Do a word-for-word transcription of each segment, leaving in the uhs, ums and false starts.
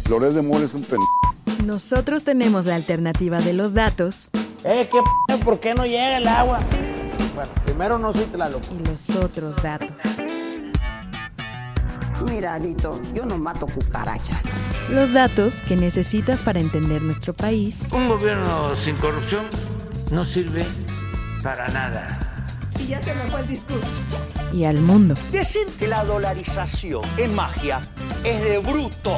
Loret de Mola es un pen... Nosotros tenemos la alternativa de los datos. Eh, ¿qué p***? ¿Por qué no llega el agua? Bueno, primero no soy Tlaloc. Y los otros datos. Mira, Alito, yo no mato cucarachas. Los datos que necesitas para entender nuestro país. Un gobierno sin corrupción no sirve para nada. Y ya se me fue el discurso. Y al mundo. Decir que la dolarización es magia es de bruto.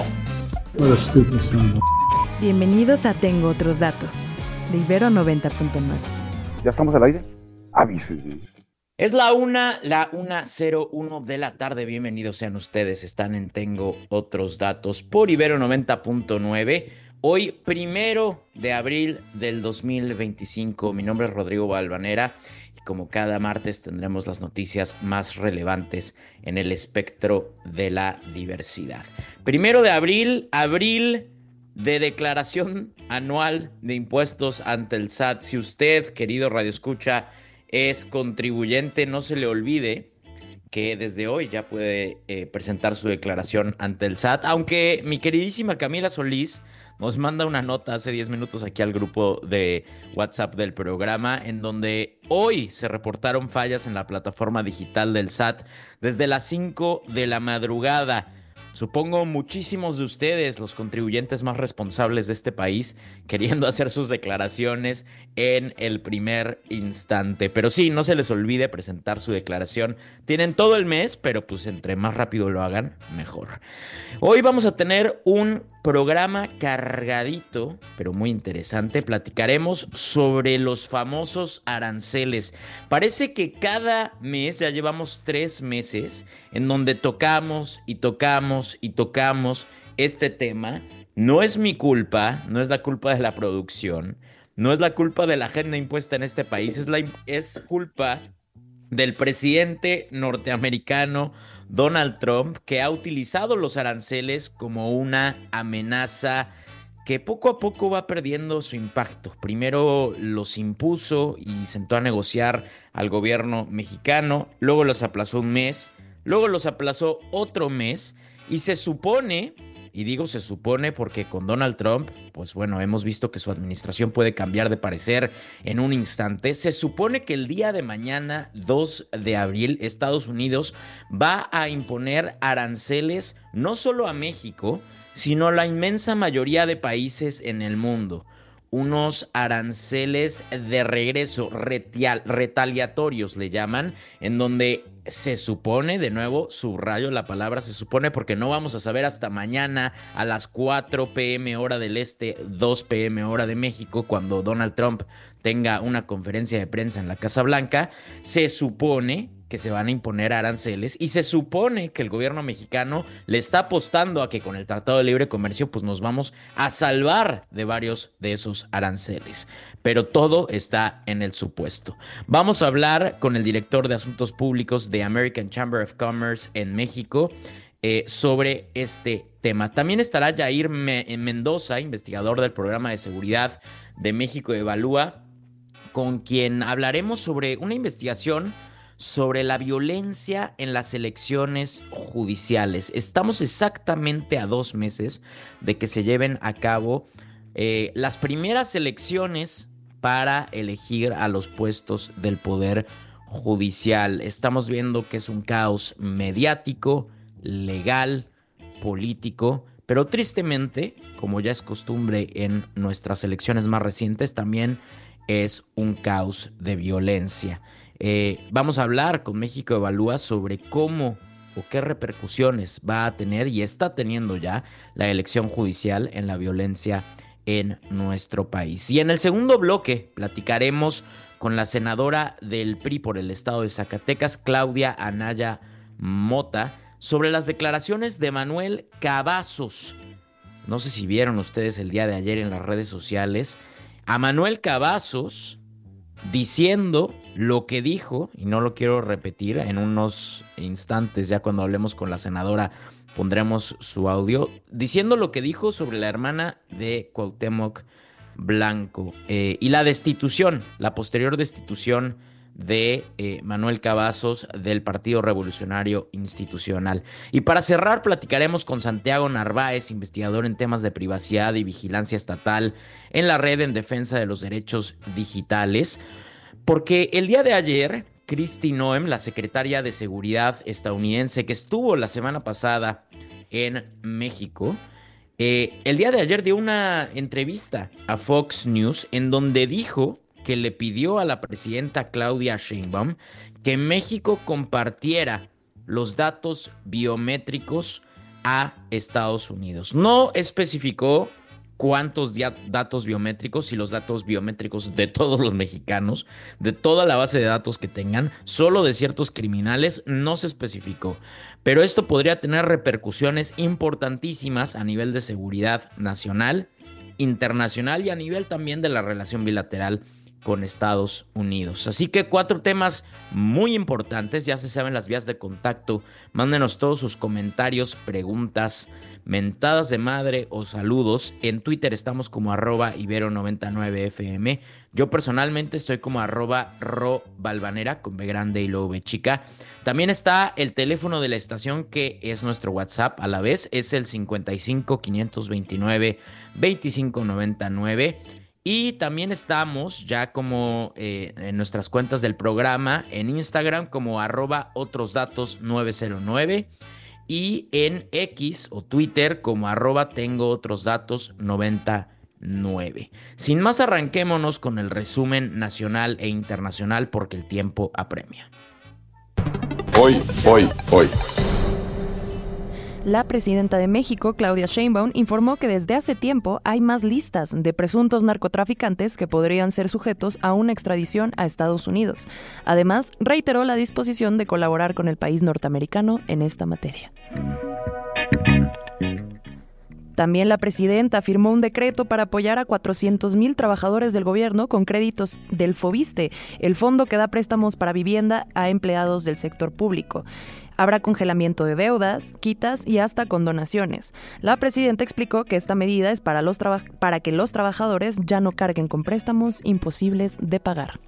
Bienvenidos a Tengo Otros Datos, de Ibero noventa punto nueve. ¿Ya estamos al aire? Avísenme. Es la una, la una cero uno de la tarde. Bienvenidos sean ustedes. Están en Tengo Otros Datos por Ibero noventa punto nueve. Hoy, primero de abril del dos mil veinticinco. Mi nombre es Rodrigo Balvanera y como cada martes tendremos las noticias más relevantes en el espectro de la diversidad. Primero de abril, abril de declaración anual de impuestos ante el S A T. Si usted, querido radioescucha, es contribuyente, no se le olvide que desde hoy ya puede eh, presentar su declaración ante el S A T, aunque mi queridísima Camila Solís nos manda una nota hace diez minutos aquí al grupo de WhatsApp del programa, en donde hoy se reportaron fallas en la plataforma digital del S A T desde las cinco de la madrugada. Supongo muchísimos de ustedes, los contribuyentes más responsables de este país, queriendo hacer sus declaraciones en el primer instante. Pero sí, no se les olvide presentar su declaración. Tienen todo el mes, pero pues entre más rápido lo hagan, mejor. Hoy vamos a tener un programa cargadito, pero muy interesante. Platicaremos sobre los famosos aranceles. Parece que cada mes, ya llevamos tres meses, en donde tocamos y tocamos y tocamos este tema. No es mi culpa, no es la culpa de la producción, no es la culpa de la agenda impuesta en este país, es, la, es culpa del presidente norteamericano Donald Trump, que ha utilizado los aranceles como una amenaza que poco a poco va perdiendo su impacto. Primero los impuso y sentó a negociar al gobierno mexicano, luego los aplazó un mes, luego los aplazó otro mes y se supone, y digo se supone porque con Donald Trump, pues bueno, hemos visto que su administración puede cambiar de parecer en un instante. Se supone que el día de mañana, dos de abril, Estados Unidos va a imponer aranceles no solo a México, sino a la inmensa mayoría de países en el mundo. Unos aranceles de regreso retial, retaliatorios le llaman, en donde se supone, de nuevo, subrayo la palabra se supone porque no vamos a saber hasta mañana a las cuatro p.m. hora del este, dos p.m. hora de México, cuando Donald Trump tenga una conferencia de prensa en la Casa Blanca. Se supone que se van a imponer aranceles y se supone que el gobierno mexicano le está apostando a que con el Tratado de Libre Comercio pues nos vamos a salvar de varios de esos aranceles, pero todo está en el supuesto. Vamos a hablar con el director de Asuntos Públicos de American Chamber of Commerce en México eh, sobre este tema. También estará Yair Mendoza, investigador del Programa de Seguridad de México Evalúa, con quien hablaremos sobre una investigación sobre la violencia en las elecciones judiciales. Estamos exactamente a dos meses de que se lleven a cabo eh, las primeras elecciones para elegir a los puestos del Poder Judicial. Estamos viendo que es un caos mediático, legal, político, pero tristemente, como ya es costumbre en nuestras elecciones más recientes, también es un caos de violencia. Eh, vamos a hablar con México Evalúa sobre cómo o qué repercusiones va a tener y está teniendo ya la elección judicial en la violencia en nuestro país. Y en el segundo bloque platicaremos con la senadora del P R I por el estado de Zacatecas, Claudia Anaya Mota, sobre las declaraciones de Manuel Cavazos. No sé si vieron ustedes el día de ayer en las redes sociales a Manuel Cavazos diciendo lo que dijo, y no lo quiero repetir, en unos instantes ya cuando hablemos con la senadora pondremos su audio, diciendo lo que dijo sobre la hermana de Cuauhtémoc Blanco eh, y la destitución, la posterior destitución de eh, Manuel Cavazos del Partido Revolucionario Institucional. Y para cerrar, platicaremos con Santiago Narváez, investigador en temas de privacidad y vigilancia estatal en la Red en Defensa de los Derechos Digitales, porque el día de ayer, Kristi Noem, la secretaria de Seguridad estadounidense que estuvo la semana pasada en México, eh, el día de ayer dio una entrevista a Fox News en donde dijo que le pidió a la presidenta Claudia Sheinbaum que México compartiera los datos biométricos a Estados Unidos. No especificó cuántos dia- datos biométricos y los datos biométricos de todos los mexicanos, de toda la base de datos que tengan, solo de ciertos criminales, no se especificó. Pero esto podría tener repercusiones importantísimas a nivel de seguridad nacional, internacional y a nivel también de la relación bilateral con Estados Unidos. Así que cuatro temas muy importantes, ya se saben las vías de contacto, mándenos todos sus comentarios, preguntas, mentadas de madre o saludos. En Twitter estamos como arroba Ibero noventa y nueve F M, yo personalmente estoy como arroba Ro Balvanera con B grande y luego B chica. También está el teléfono de la estación que es nuestro WhatsApp a la vez, es el cincuenta y cinco, quinientos veintinueve, veinticinco noventa y nueve. Y también estamos ya como eh, en nuestras cuentas del programa en Instagram como arroba otros datos nueve cero nueve y en X o Twitter como arroba tengo otros datos noventa y nueve. Sin más, arranquémonos con el resumen nacional e internacional porque el tiempo apremia. Hoy, hoy, hoy. La presidenta de México, Claudia Sheinbaum, informó que desde hace tiempo hay más listas de presuntos narcotraficantes que podrían ser sujetos a una extradición a Estados Unidos. Además, reiteró la disposición de colaborar con el país norteamericano en esta materia. También la presidenta firmó un decreto para apoyar a cuatrocientos mil trabajadores del gobierno con créditos del FOBISTE, el fondo que da préstamos para vivienda a empleados del sector público. Habrá congelamiento de deudas, quitas y hasta condonaciones. La presidenta explicó que esta medida es para, los traba- para que los trabajadores ya no carguen con préstamos imposibles de pagar.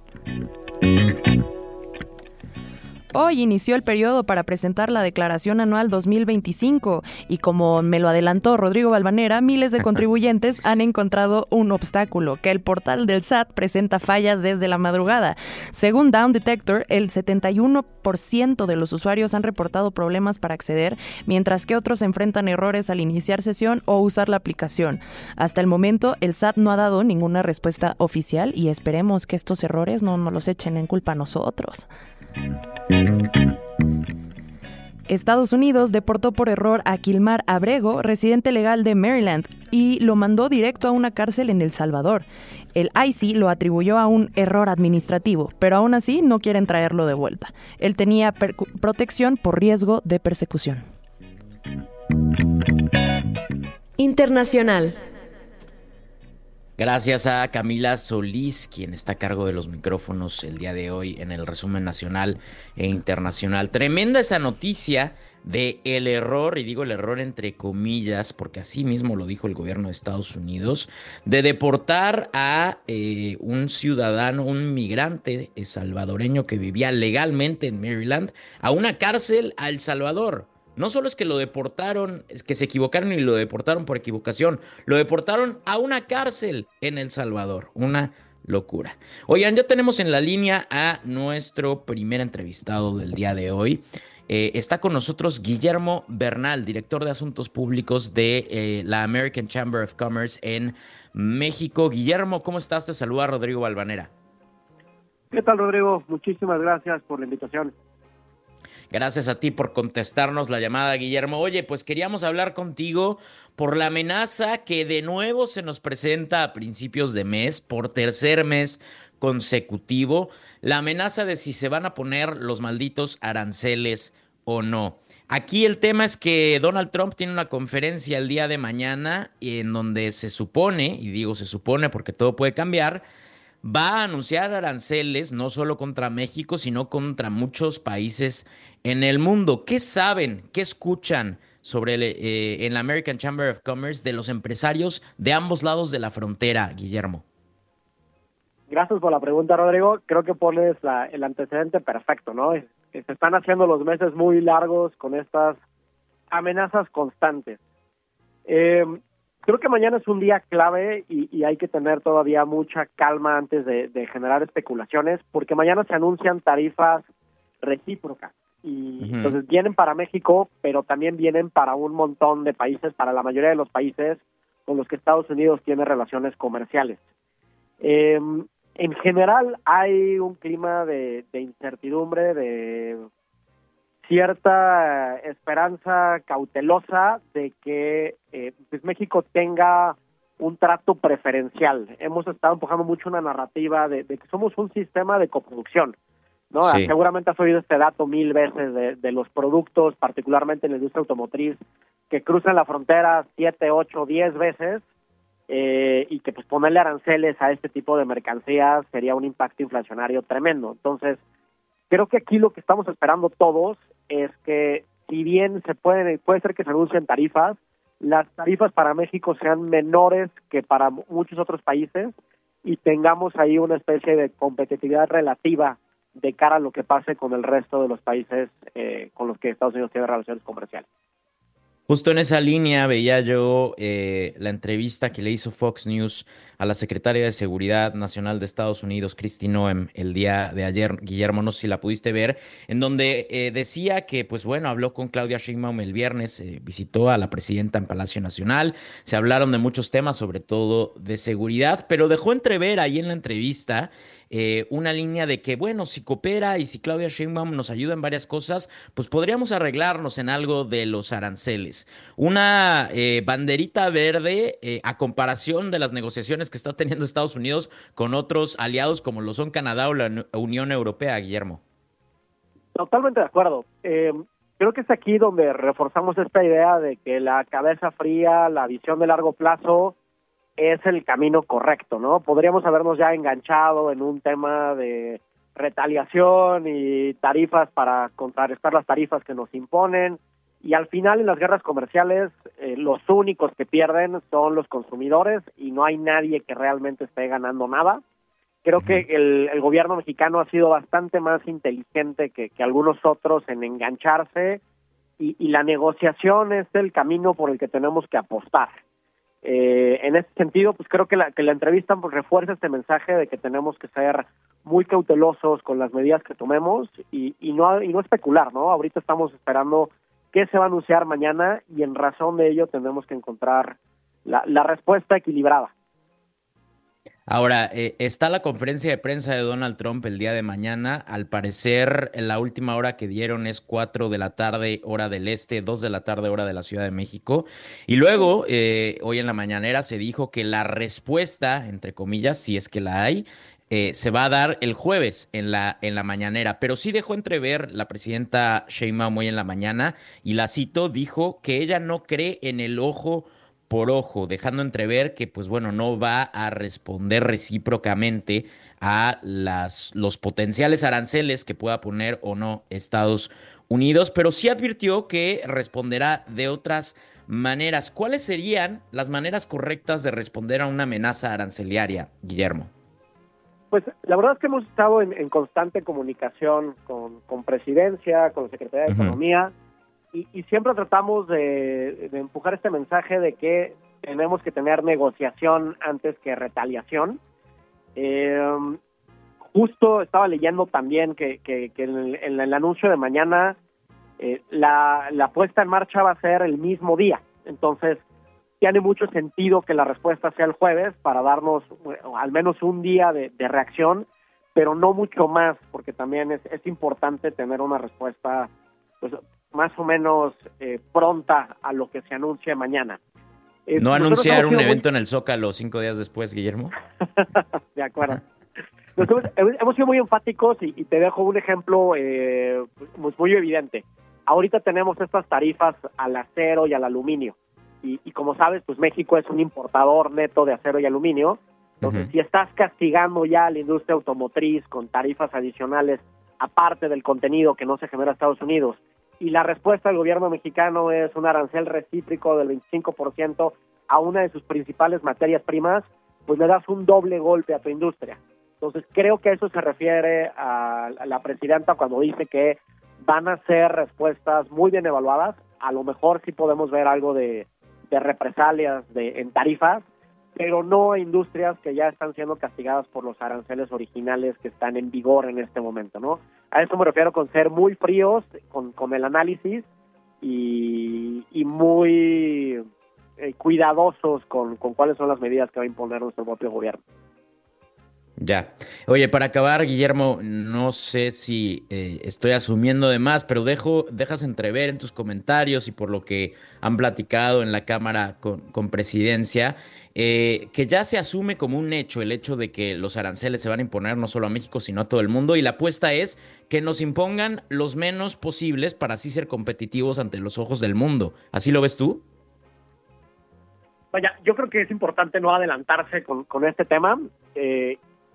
Hoy inició el periodo para presentar la declaración anual dos mil veinticinco y como me lo adelantó Rodrigo Balvanera, miles de contribuyentes han encontrado un obstáculo, que el portal del S A T presenta fallas desde la madrugada. Según Down Detector, el setenta y uno por ciento de los usuarios han reportado problemas para acceder, mientras que otros enfrentan errores al iniciar sesión o usar la aplicación. Hasta el momento, el S A T no ha dado ninguna respuesta oficial y esperemos que estos errores no nos los echen en culpa a nosotros. Estados Unidos deportó por error a Kilmar Abrego, residente legal de Maryland, y lo mandó directo a una cárcel en El Salvador. El I C E lo atribuyó a un error administrativo, pero aún así no quieren traerlo de vuelta. Él tenía per- protección por riesgo de persecución. Internacional. Gracias a Camila Solís, quien está a cargo de los micrófonos el día de hoy en el resumen nacional e internacional. Tremenda esa noticia de el error, y digo el error entre comillas, porque así mismo lo dijo el gobierno de Estados Unidos, de deportar a eh, un ciudadano, un migrante salvadoreño que vivía legalmente en Maryland, a una cárcel a El Salvador. No solo es que lo deportaron, es que se equivocaron y lo deportaron por equivocación, lo deportaron a una cárcel en El Salvador. Una locura. Oigan, ya tenemos en la línea a nuestro primer entrevistado del día de hoy. Eh, está con nosotros Guillermo Bernal, director de Asuntos Públicos de eh, la American Chamber of Commerce en México. Guillermo, ¿cómo estás? Te saluda Rodrigo Balvanera. ¿Qué tal, Rodrigo? Muchísimas gracias por la invitación. Gracias a ti por contestarnos la llamada, Guillermo. Oye, pues queríamos hablar contigo por la amenaza que de nuevo se nos presenta a principios de mes, por tercer mes consecutivo, la amenaza de si se van a poner los malditos aranceles o no. Aquí el tema es que Donald Trump tiene una conferencia el día de mañana en donde se supone, y digo se supone porque todo puede cambiar, va a anunciar aranceles no solo contra México, sino contra muchos países en el mundo. ¿Qué saben, qué escuchan sobre el, eh, en la American Chamber of Commerce de los empresarios de ambos lados de la frontera, Guillermo? Gracias por la pregunta, Rodrigo. Creo que pones la, el antecedente perfecto, ¿no? Es, se están haciendo los meses muy largos con estas amenazas constantes. Eh, creo que mañana es un día clave y, y hay que tener todavía mucha calma antes de, de generar especulaciones, porque mañana se anuncian tarifas recíprocas. Y uh-huh. entonces vienen para México, pero también vienen para un montón de países, para la mayoría de los países con los que Estados Unidos tiene relaciones comerciales. Eh, en general hay un clima de, de incertidumbre, de cierta esperanza cautelosa de que eh, pues México tenga un trato preferencial. Hemos estado empujando mucho una narrativa de, de que somos un sistema de coproducción, ¿no? Sí. Seguramente has oído este dato mil veces de, de los productos, particularmente en la industria automotriz, que cruzan la frontera siete, ocho, diez veces, eh, y que pues ponerle aranceles a este tipo de mercancías sería un impacto inflacionario tremendo. Entonces, creo que aquí lo que estamos esperando todos es que, si bien se puede, puede ser que se anuncien tarifas, las tarifas para México sean menores que para muchos otros países y tengamos ahí una especie de competitividad relativa de cara a lo que pase con el resto de los países eh, con los que Estados Unidos tiene relaciones comerciales. Justo en esa línea veía yo eh, la entrevista que le hizo Fox News a la secretaria de Seguridad Nacional de Estados Unidos, Kristi Noem, el día de ayer, Guillermo, no sé si la pudiste ver, en donde eh, decía que, pues bueno, habló con Claudia Sheinbaum el viernes, eh, visitó a la presidenta en Palacio Nacional, se hablaron de muchos temas, sobre todo de seguridad, pero dejó entrever ahí en la entrevista eh, una línea de que, bueno, si coopera y si Claudia Sheinbaum nos ayuda en varias cosas, pues podríamos arreglarnos en algo de los aranceles. Una eh, banderita verde eh, a comparación de las negociaciones que está teniendo Estados Unidos con otros aliados como lo son Canadá o la Unión Europea, Guillermo. Totalmente de acuerdo. Eh, creo que es aquí donde reforzamos esta idea de que la cabeza fría, la visión de largo plazo es el camino correcto, ¿no? Podríamos habernos ya enganchado en un tema de retaliación y tarifas para contrarrestar las tarifas que nos imponen. Y al final, en las guerras comerciales, eh, los únicos que pierden son los consumidores y no hay nadie que realmente esté ganando nada. Creo uh-huh. que el, el gobierno mexicano ha sido bastante más inteligente que, que algunos otros en engancharse y, y la negociación es el camino por el que tenemos que apostar. Eh, en ese sentido, pues creo que la, que la entrevista pues, refuerza este mensaje de que tenemos que ser muy cautelosos con las medidas que tomemos y, y, no, y no especular, ¿no? Ahorita estamos esperando qué se va a anunciar mañana y en razón de ello tenemos que encontrar la, la respuesta equilibrada. Ahora, eh, está la conferencia de prensa de Donald Trump el día de mañana. Al parecer, en la última hora que dieron es cuatro de la tarde, hora del este, dos de la tarde, hora de la Ciudad de México. Y luego, eh, hoy en la mañanera se dijo que la respuesta, entre comillas, si es que la hay, Eh, se va a dar el jueves en la, en la mañanera, pero sí dejó entrever la presidenta Sheinbaum hoy en la mañana, y la cito, dijo que ella no cree en el ojo por ojo, dejando entrever que, pues bueno, no va a responder recíprocamente a las, los potenciales aranceles que pueda poner o no Estados Unidos, pero sí advirtió que responderá de otras maneras. ¿Cuáles serían las maneras correctas de responder a una amenaza arancelaria, Guillermo? Pues la verdad es que hemos estado en, en constante comunicación con, con Presidencia, con la Secretaría de uh-huh. Economía, y, y siempre tratamos de, de empujar este mensaje de que tenemos que tener negociación antes que retaliación. Eh, justo estaba leyendo también que, que, que en, el, en el anuncio de mañana eh, la, la puesta en marcha va a ser el mismo día, entonces tiene mucho sentido que la respuesta sea el jueves para darnos bueno, al menos un día de, de reacción, pero no mucho más, porque también es, es importante tener una respuesta pues más o menos eh, pronta a lo que se anuncie mañana. Eh, ¿No anunciar un evento muy... en el Zócalo cinco días después, Guillermo? De acuerdo. Nosotros hemos sido muy enfáticos y, y te dejo un ejemplo eh, pues muy evidente. Ahorita tenemos estas tarifas al acero y al aluminio. Y, y como sabes, pues México es un importador neto de acero y aluminio. Entonces, uh-huh. si estás castigando ya a la industria automotriz con tarifas adicionales, aparte del contenido que no se genera en Estados Unidos, y la respuesta del gobierno mexicano es un arancel recíproco del veinticinco por ciento a una de sus principales materias primas, pues le das un doble golpe a tu industria. Entonces creo que eso se refiere a, a la presidenta cuando dice que van a ser respuestas muy bien evaluadas. A lo mejor sí podemos ver algo de, de represalias de, en tarifas, pero no a industrias que ya están siendo castigadas por los aranceles originales que están en vigor en este momento, ¿no? A eso me refiero con ser muy fríos con, con el análisis y, y muy eh, cuidadosos con, con cuáles son las medidas que va a imponer nuestro propio gobierno. Ya. Oye, para acabar, Guillermo, no sé si eh, estoy asumiendo de más, pero dejo, dejas entrever en tus comentarios y por lo que han platicado en la Cámara con, con Presidencia, eh, que ya se asume como un hecho el hecho de que los aranceles se van a imponer no solo a México, sino a todo el mundo, y la apuesta es que nos impongan los menos posibles para así ser competitivos ante los ojos del mundo. ¿Así lo ves tú? Vaya, yo creo que es importante no adelantarse con, con este tema. Eh,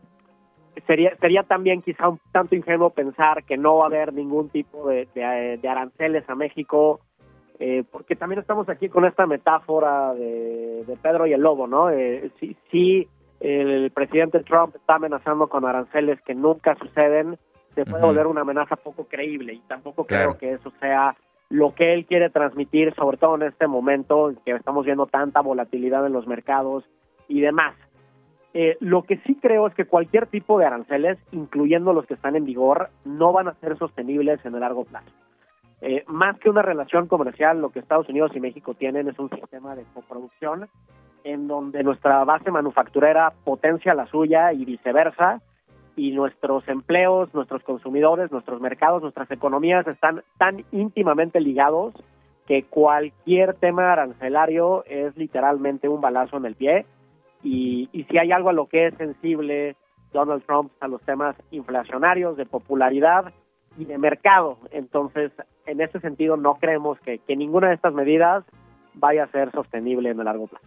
Sería sería también quizá un tanto ingenuo pensar que no va a haber ningún tipo de, de, de aranceles a México, eh, porque también estamos aquí con esta metáfora de, de Pedro y el lobo, ¿no? Eh, si, si el presidente Trump está amenazando con aranceles que nunca suceden, se puede uh-huh. volver una amenaza poco creíble, y tampoco claro. creo que eso sea lo que él quiere transmitir, sobre todo en este momento en que estamos viendo tanta volatilidad en los mercados y demás. Eh, lo que sí creo es que cualquier tipo de aranceles, incluyendo los que están en vigor, no van a ser sostenibles en el largo plazo. Eh, más que una relación comercial, lo que Estados Unidos y México tienen es un sistema de coproducción en donde nuestra base manufacturera potencia la suya y viceversa, y nuestros empleos, nuestros consumidores, nuestros mercados, nuestras economías están tan íntimamente ligados que cualquier tema arancelario es literalmente un balazo en el pie. Y, y si hay algo a lo que es sensible Donald Trump, a los temas inflacionarios, de popularidad y de mercado. Entonces, en ese sentido, no creemos que, que ninguna de estas medidas vaya a ser sostenible en el largo plazo.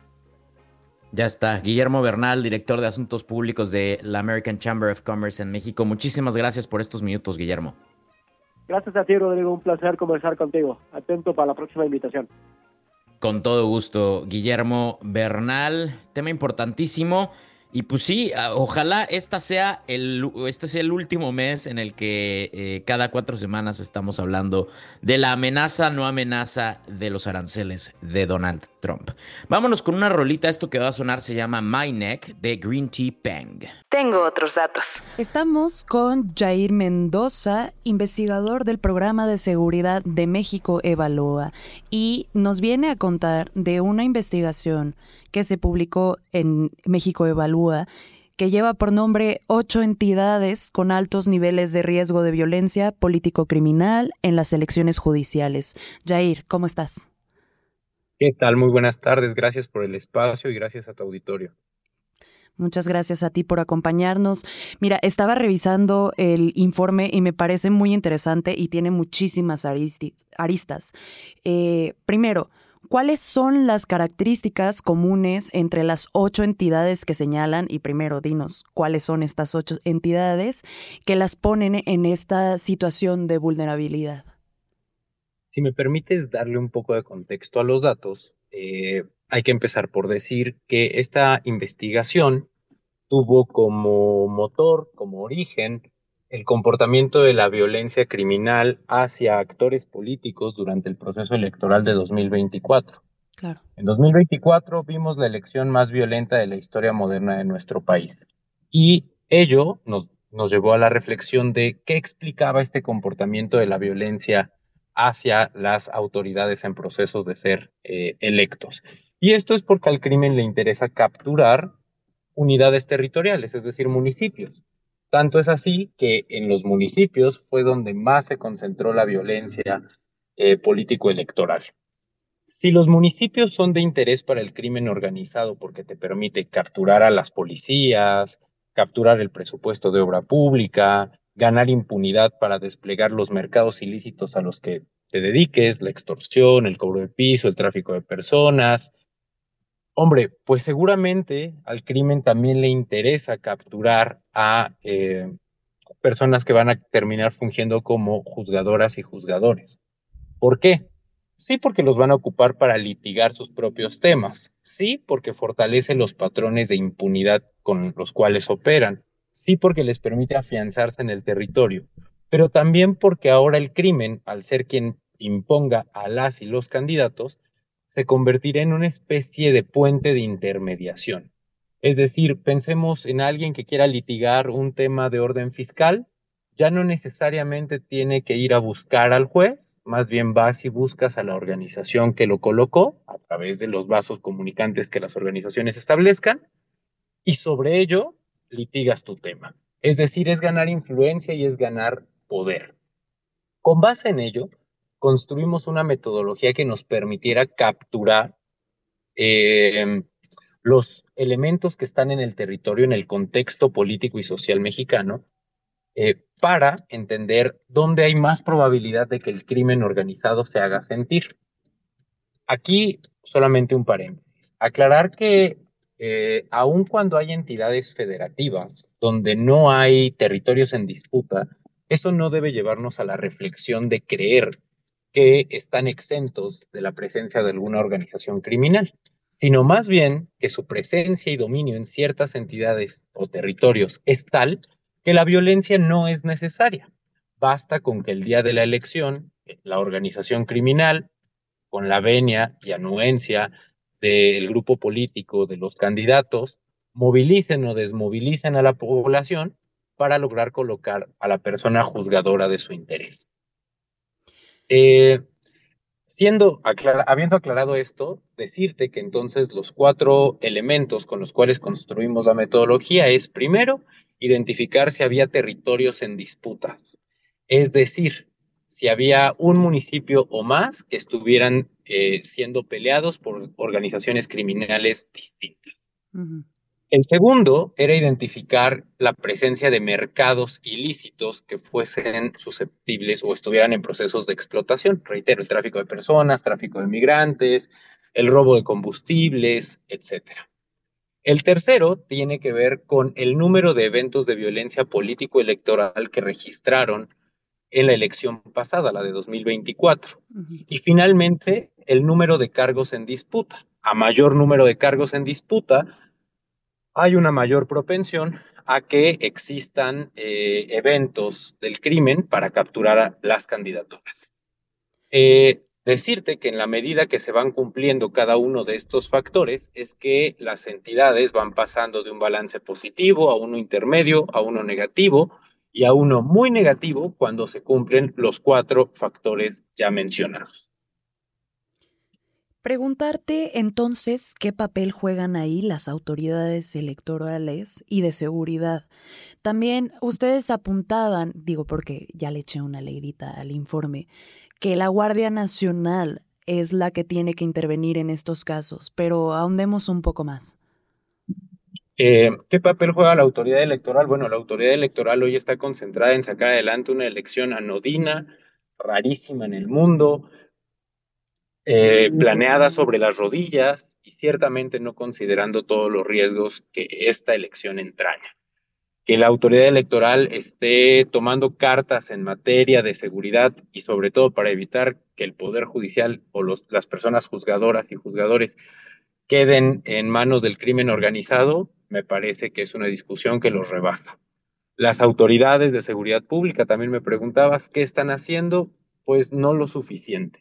Ya está. Guillermo Bernal, director de Asuntos Públicos de la American Chamber of Commerce en México. Muchísimas gracias por estos minutos, Guillermo. Gracias a ti, Rodrigo. Un placer conversar contigo. Atento para la próxima invitación. Con todo gusto, Guillermo Bernal, tema importantísimo. Y pues sí, ojalá esta sea el, este sea el último mes en el que eh, cada cuatro semanas estamos hablando de la amenaza, no amenaza de los aranceles de Donald Trump. Vámonos con una rolita. Esto que va a sonar se llama My Neck de Green Tea Peng. Tengo otros datos. Estamos con Jair Mendoza, investigador del Programa de Seguridad de México Evalúa, y nos viene a contar de una investigación que se publicó en México Evalúa, que lleva por nombre Ocho entidades con altos niveles de riesgo de violencia político-criminal en las elecciones judiciales. Jair, ¿cómo estás? ¿Qué tal? Muy buenas tardes. Gracias por el espacio y gracias a tu auditorio. Muchas gracias a ti por acompañarnos. Mira, estaba revisando el informe y me parece muy interesante y tiene muchísimas aristi- aristas. Eh, primero, ¿cuáles son las características comunes entre las ocho entidades que señalan? Y primero, dinos, ¿cuáles son estas ocho entidades que las ponen en esta situación de vulnerabilidad? Si me permites darle un poco de contexto a los datos, eh, hay que empezar por decir que esta investigación tuvo como motor, como origen, el comportamiento de la violencia criminal hacia actores políticos durante el proceso electoral de dos mil veinticuatro. Claro. En dos mil veinticuatro vimos la elección más violenta de la historia moderna de nuestro país. Y ello nos, nos llevó a la reflexión de qué explicaba este comportamiento de la violencia hacia las autoridades en procesos de ser eh, electos. Y esto es porque al crimen le interesa capturar unidades territoriales, es decir, municipios. Tanto es así que en los municipios fue donde más se concentró la violencia eh, político-electoral. Si los municipios son de interés para el crimen organizado porque te permite capturar a las policías, capturar el presupuesto de obra pública, ganar impunidad para desplegar los mercados ilícitos a los que te dediques, la extorsión, el cobro de piso, el tráfico de personas, hombre, pues seguramente al crimen también le interesa capturar a eh, personas que van a terminar fungiendo como juzgadoras y juzgadores. ¿Por qué? Sí, porque los van a ocupar para litigar sus propios temas. Sí, porque fortalece los patrones de impunidad con los cuales operan. Sí, porque les permite afianzarse en el territorio, pero también porque ahora el crimen, al ser quien imponga a las y los candidatos, se convertirá en una especie de puente de intermediación. Es decir, pensemos en alguien que quiera litigar un tema de orden fiscal, ya no necesariamente tiene que ir a buscar al juez, más bien vas y buscas a la organización que lo colocó a través de los vasos comunicantes que las organizaciones establezcan, y sobre ello litigas tu tema. Es decir, es ganar influencia y es ganar poder. Con base en ello, construimos una metodología que nos permitiera capturar eh, los elementos que están en el territorio, en el contexto político y social mexicano, eh, para entender dónde hay más probabilidad de que el crimen organizado se haga sentir. Aquí solamente un paréntesis. Aclarar que eh, aun cuando hay entidades federativas donde no hay territorios en disputa, eso no debe llevarnos a la reflexión de creer que están exentos de la presencia de alguna organización criminal, sino más bien que su presencia y dominio en ciertas entidades o territorios es tal que la violencia no es necesaria. Basta con que el día de la elección, la organización criminal, con la venia y anuencia del grupo político de los candidatos, movilicen o desmovilicen a la población para lograr colocar a la persona juzgadora de su interés. Eh, siendo aclara, habiendo aclarado esto, decirte que entonces los cuatro elementos con los cuales construimos la metodología es, primero, identificar si había territorios en disputas. Es decir, si había un municipio o más que estuvieran eh, siendo peleados por organizaciones criminales distintas. Uh-huh. El segundo era identificar la presencia de mercados ilícitos que fuesen susceptibles o estuvieran en procesos de explotación. Reitero, el tráfico de personas, tráfico de migrantes, el robo de combustibles, etcétera. El tercero tiene que ver con el número de eventos de violencia político-electoral que registraron en la elección pasada, la de dos mil veinticuatro. Uh-huh. Y finalmente, el número de cargos en disputa. A mayor número de cargos en disputa, hay una mayor propensión a que existan eh, eventos del crimen para capturar a las candidaturas. Eh, decirte que en la medida que se van cumpliendo cada uno de estos factores es que las entidades van pasando de un balance positivo a uno intermedio, a uno negativo y a uno muy negativo cuando se cumplen los cuatro factores ya mencionados. Preguntarte entonces qué papel juegan ahí las autoridades electorales y de seguridad. También ustedes apuntaban, digo porque ya le eché una leidita al informe, que la Guardia Nacional es la que tiene que intervenir en estos casos, pero ahondemos un poco más. Eh, ¿Qué papel juega la autoridad electoral? Bueno, la autoridad electoral hoy está concentrada en sacar adelante una elección anodina, rarísima en el mundo, Eh, planeada sobre las rodillas y ciertamente no considerando todos los riesgos que esta elección entraña. Que la autoridad electoral esté tomando cartas en materia de seguridad y sobre todo para evitar que el Poder Judicial o los, las personas juzgadoras y juzgadores queden en manos del crimen organizado, me parece que es una discusión que los rebasa. Las autoridades de seguridad pública, también me preguntabas, ¿qué están haciendo? Pues no lo suficiente.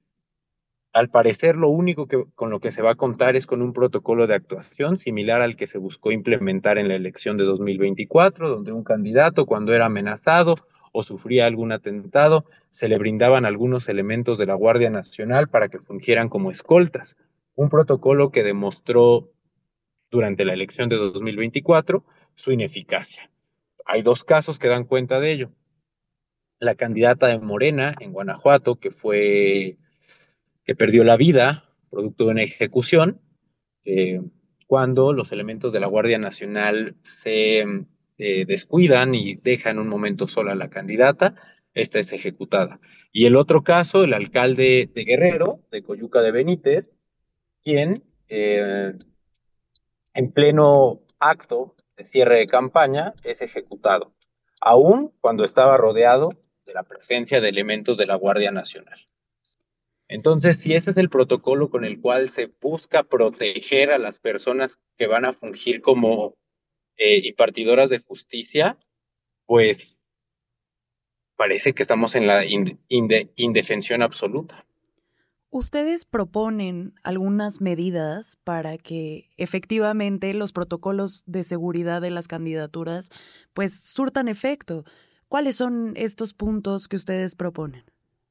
Al parecer, lo único que, con lo que se va a contar es con un protocolo de actuación similar al que se buscó implementar en la elección de dos mil veinticuatro, donde un candidato, cuando era amenazado o sufría algún atentado, se le brindaban algunos elementos de la Guardia Nacional para que fungieran como escoltas. Un protocolo que demostró durante la elección de dos mil veinticuatro su ineficacia. Hay dos casos que dan cuenta de ello. La candidata de Morena en Guanajuato, que fue... que perdió la vida producto de una ejecución, eh, cuando los elementos de la Guardia Nacional se eh, descuidan y dejan un momento sola a la candidata, esta es ejecutada. Y el otro caso, el alcalde de Guerrero, de Coyuca de Benítez, quien eh, en pleno acto de cierre de campaña es ejecutado, aún cuando estaba rodeado de la presencia de elementos de la Guardia Nacional. Entonces, si ese es el protocolo con el cual se busca proteger a las personas que van a fungir como eh, impartidoras de justicia, pues parece que estamos en la inde- inde- indefensión absoluta. ¿Ustedes proponen algunas medidas para que efectivamente los protocolos de seguridad de las candidaturas pues surtan efecto? ¿Cuáles son estos puntos que ustedes proponen?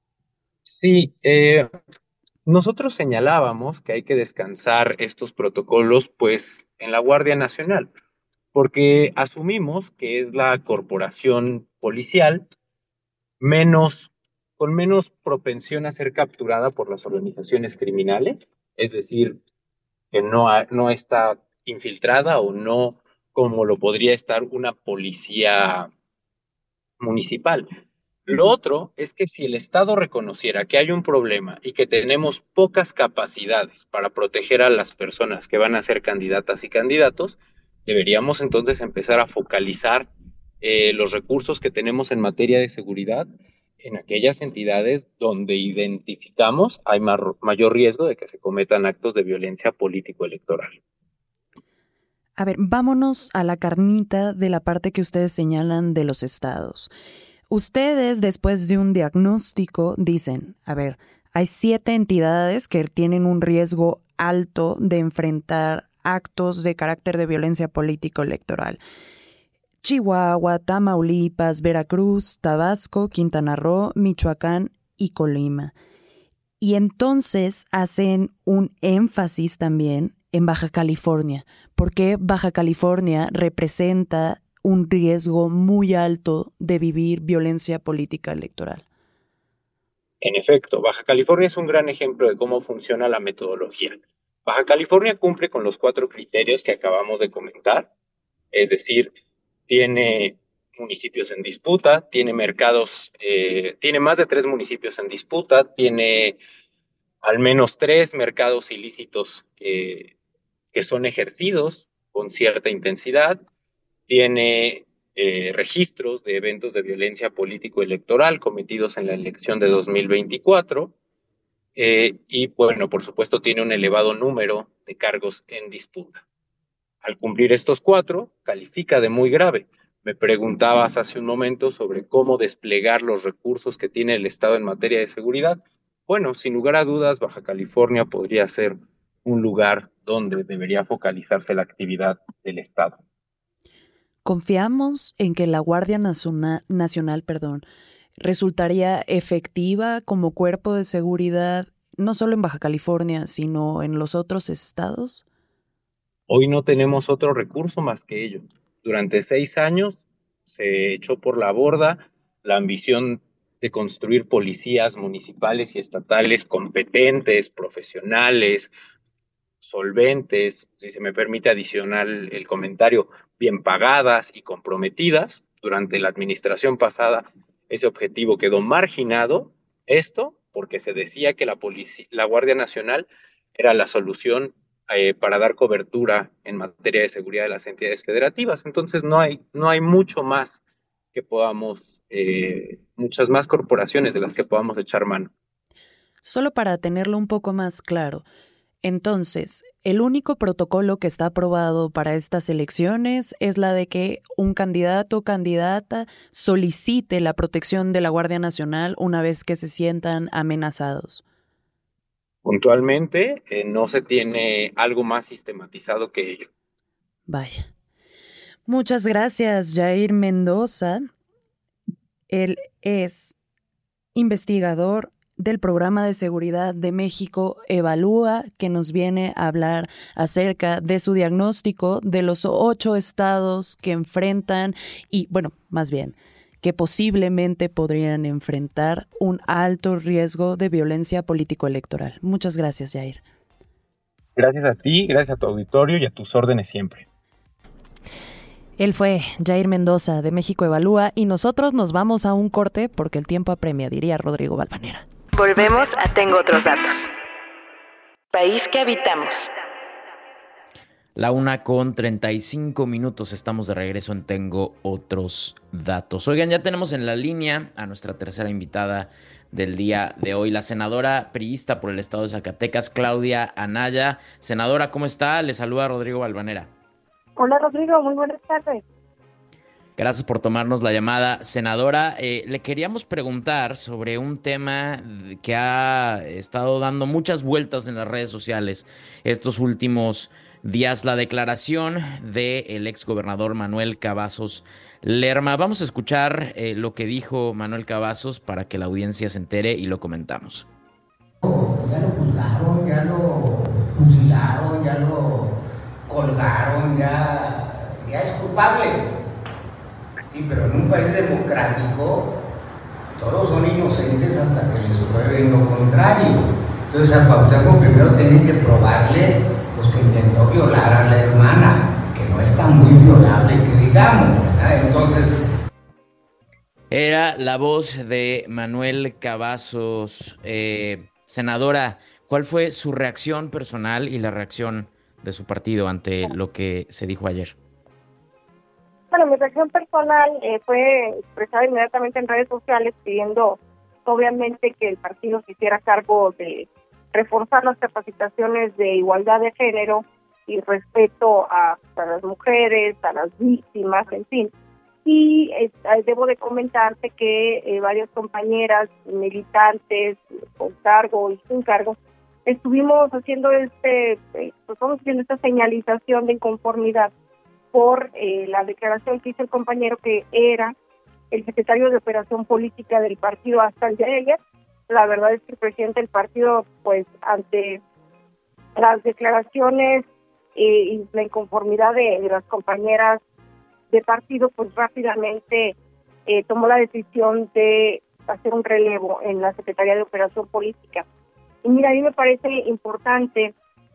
Sí, eh, nosotros señalábamos que hay que descansar estos protocolos pues en la Guardia Nacional, porque asumimos que es la corporación policial menos, con menos propensión a ser capturada por las organizaciones criminales, es decir, que no, ha- no está infiltrada o no como lo podría estar una policía municipal. Lo otro es que si el Estado reconociera que hay un problema y que tenemos pocas capacidades para proteger a las personas que van a ser candidatas y candidatos, deberíamos entonces empezar a focalizar eh, los recursos que tenemos en materia de seguridad en aquellas entidades donde identificamos hay mar- mayor riesgo de que se cometan actos de violencia político-electoral. A ver, vámonos a la carnita de la parte que ustedes señalan de los estados. Ustedes, después de un diagnóstico, dicen, a ver, hay siete entidades que tienen un riesgo alto de enfrentar actos de carácter de violencia político-electoral. Chihuahua, Tamaulipas, Veracruz, Tabasco, Quintana Roo, Michoacán y Colima. Y entonces hacen un énfasis también en Baja California, porque Baja California representa un riesgo muy alto de vivir violencia política electoral. En efecto, Baja California es un gran ejemplo de cómo funciona la metodología. Baja California cumple con los cuatro criterios que acabamos de comentar, es decir, tiene municipios en disputa, tiene mercados, eh, tiene más de tres municipios en disputa, tiene al menos tres mercados ilícitos eh, que son ejercidos con cierta intensidad, tiene eh, registros de eventos de violencia político-electoral cometidos en la elección de dos mil veinticuatro eh, y, bueno, por supuesto, tiene un elevado número de cargos en disputa. Al cumplir estos cuatro, califica de muy grave. Me preguntabas hace un momento sobre cómo desplegar los recursos que tiene el Estado en materia de seguridad. Bueno, sin lugar a dudas, Baja California podría ser un lugar donde debería focalizarse la actividad del Estado. Confiamos en que la Guardia Nacional, Nacional perdón, resultaría efectiva como cuerpo de seguridad, no solo en Baja California, sino en los otros estados. Hoy no tenemos otro recurso más que ello. Durante seis años se echó por la borda la ambición de construir policías municipales y estatales competentes, profesionales, solventes, si se me permite adicional el comentario, bien pagadas y comprometidas. Durante la administración pasada ese objetivo quedó marginado. Esto porque se decía que la, policía, la Guardia Nacional era la solución eh, para dar cobertura en materia de seguridad de las entidades federativas. Entonces no hay, no hay mucho más que podamos, eh, muchas más corporaciones de las que podamos echar mano. Solo para tenerlo un poco más claro, entonces, el único protocolo que está aprobado para estas elecciones es la de que un candidato o candidata solicite la protección de la Guardia Nacional una vez que se sientan amenazados. Puntualmente, eh, no se tiene algo más sistematizado que ello. Vaya. Muchas gracias, Jair Mendoza. Él es investigador del Programa de Seguridad de México Evalúa, que nos viene a hablar acerca de su diagnóstico de los ocho estados que enfrentan y, bueno, más bien, que posiblemente podrían enfrentar un alto riesgo de violencia político-electoral. Muchas gracias, Jair. Gracias a ti, gracias a tu auditorio y a tus órdenes siempre. Él fue Jair Mendoza de México Evalúa y nosotros nos vamos a un corte porque el tiempo apremia, diría Rodrigo Valvanera. Volvemos a Tengo Otros Datos. País que habitamos. La una con treinta y cinco minutos, estamos de regreso en Tengo Otros Datos. Oigan, ya tenemos en la línea a nuestra tercera invitada del día de hoy, la senadora priista por el estado de Zacatecas, Claudia Anaya. Senadora, ¿cómo está? Le saluda Rodrigo Valvanera. Hola Rodrigo, muy buenas tardes. Gracias por tomarnos la llamada. Senadora, eh, le queríamos preguntar sobre un tema que ha estado dando muchas vueltas en las redes sociales estos últimos días, la declaración del exgobernador Manuel Cavazos Lerma. Vamos a escuchar eh, lo que dijo Manuel Cavazos para que la audiencia se entere y lo comentamos. Ya lo juzgaron, ya lo fusilaron, ya lo colgaron, ya, ya es culpable. Sí, pero en un país democrático todos son inocentes hasta que les prueben lo contrario. Entonces a Cuauhtémoc primero tienen que probarle los que intentó violar a la hermana, que no está muy violable que digamos, ¿verdad? Entonces... Era la voz de Manuel Cavazos. Eh, senadora, ¿cuál fue su reacción personal y la reacción de su partido ante lo que se dijo ayer? Bueno, mi reacción personal eh, fue expresada inmediatamente en redes sociales pidiendo, obviamente, que el partido se hiciera cargo de reforzar las capacitaciones de igualdad de género y respeto a, a las mujeres, a las víctimas, en fin. Y eh, debo de comentarte que eh, varias compañeras militantes con cargo y sin cargo estuvimos haciendo este, eh, pues estamos haciendo esta señalización de inconformidad por eh, la declaración que hizo el compañero que era el secretario de Operación Política del partido hasta el día de ayer. La verdad es que el presidente del partido, pues ante las declaraciones eh, y la inconformidad de, de las compañeras de partido, pues rápidamente eh, tomó la decisión de hacer un relevo en la Secretaría de Operación Política. Y mira, a mí me parece importante